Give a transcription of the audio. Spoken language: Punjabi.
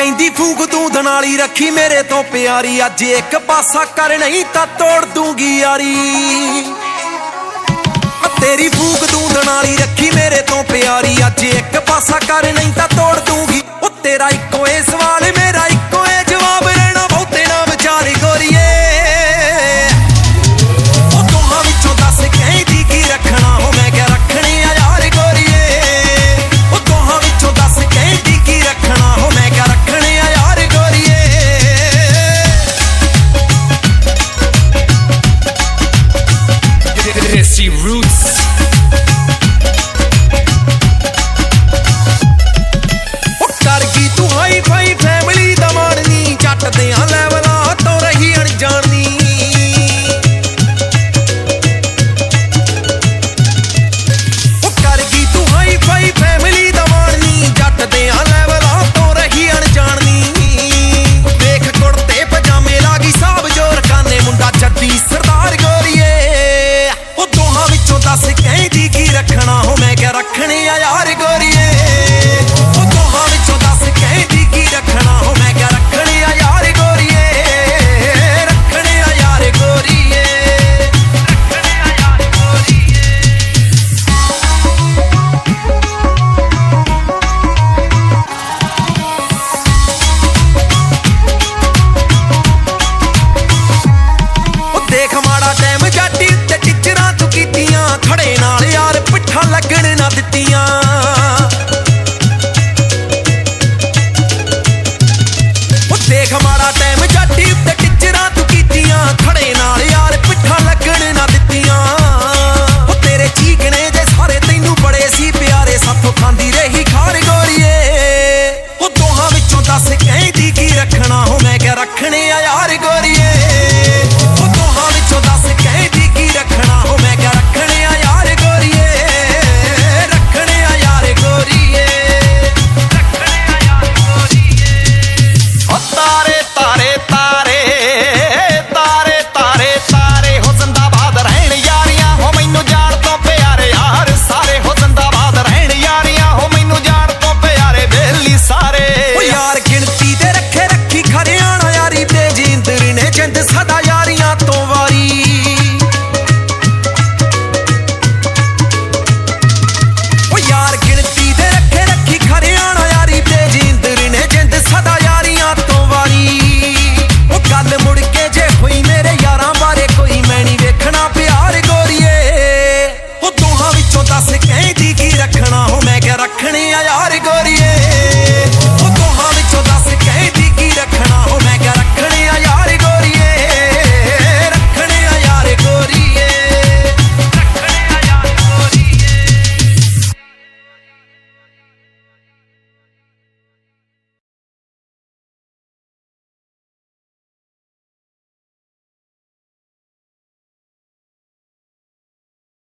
ਕਹਿੰਦੀ ਫੂਕ ਦੂੰਦ ਨਾਲ ਹੀ ਰੱਖੀ ਮੇਰੇ ਤੋਂ ਪਿਆਰੀ, ਅੱਜ ਇੱਕ ਪਾਸਾ ਕਰ ਨਹੀਂ ਤਾਂ ਤੋੜ ਦੂੰਗੀ ਯਾਰੀ। ਤੇਰੀ ਫੂਕ ਦੂੰਦ ਨਾਲ ਹੀ ਰੱਖੀ ਮੇਰੇ ਤੋਂ ਪਿਆਰੀ, ਅੱਜ ਇੱਕ ਪਾਸਾ ਕਰ ਨਹੀਂ ਤਾਂ ਤੋੜ ਦੂੰਗੀ। ਉਹ ਤੇਰਾ ਇੱਕੋ ਏ ਸਵਾਲ ਮੇਰਾ ਇੱਕੋ ਏ ਜਵਾਬ, ਰਹਿਣਾ ਬਹੁਤੇ ਨਾ ਵਿਚਾਰੀ ਗੋਰੀਏ। ਉਹ ਦੋਹਾਂ ਵਿੱਚੋਂ ਦੱਸ ਕਹਿੰਦੀ ਕੀ ਰੱਖਣਾ, ਹੋ ਮੈਂ ਕਿਹਾ ਰੱਖਣੀ ਆ ਯਾਰ ਗੋਰੀਏ। ਉਹ ਦੋਹਾਂ ਵਿੱਚੋਂ ਦੱਸ ਕਹਿੰਦੀ ਕੀ ਰੱਖਣਾ, ਹੋ ਮੈਂ ਕਿਹਾ ਰੱਖਣੀ ਆ ਯਾਰ ਗੋਰੀਏ। Desi Roots ਕਰ ਗਈ ਤੂੰ ਹਾਈ ਫਾਈ ਫੈਮਿਲੀ ਦਾ ਮਾਣਨੀ, ਜੱਟ ਦਿਆਂ ਲੈਵਲਾਂ ਤੋਂ ਰਹੀ ਅਣਜਾਣਨੀ। ਉਹ ਕਰ ਗਈ ਤੂੰ ਹਾਈ ਫਾਈ ਫੈਮਿਲੀ ਦਾ ਮਾਣਨੀ, ਜੱਟ ਦਿਆਂ ਲੈਵਲਾਂ ਤੋਂ ਰਹੀ ਅਣਜਾਣਨੀ। ਵੇਖ ਕੁੜਤੇ ਪਜਾਮੇ ਲਾ ਗਈ ਸਾਬ ਜੋਰ ਕਾਨੇ, ਮੁੰਡਾ ਜੱਦੀ ਸਰਦਾਰ ਗੋਰੀਏ। ਉਹ ਦੋਹਾਂ ਵਿੱਚੋਂ ਦੱਸ ਕਹਿੰਦੀ ਕੀ ਰੱਖਣਾ, ਹੋ ਮੈਂ ਕਿਹਾ ਰੱਖਣੀ ਆ ਯਾਰ ਗੋਰੀਏ। ਉਹ ਦੋਹਾਂ ਵਿੱਚੋਂ ਦੱਸ ਕਹਿੰਦੀ ਕੀ ਰੱਖਣਾ, ਹੋ ਮੈਂ ਕਿਹਾ ਰੱਖਣੀ ਆ ਯਾਰ ਗੋਰੀਏ। ਰੱਖਣੀ ਆ ਯਾਰ ਗੋਰੀਏ, ਰੱਖਣੀ ਆ ਯਾਰ ਗੋਰੀਏ। ਉਹ ਦੇਖ ਮਾੜਾ ਟਾਈਮ ਜਾਟੀ ਤੇ ਟੀਚਰਾਂ ਤੂੰ ਕੀਤੀਆਂ, ਖੜੇ ਨਾਲ ਯਾਰ ਪਿੱਠਾਂ ਲੱਗਣ ਨਾ ਦਿੱਤੀਆਂ। ਉਹ ਦੇਖ ਮਾੜਾ ਟਾਈਮ ਜਾਟੀ ਉੱਤੇ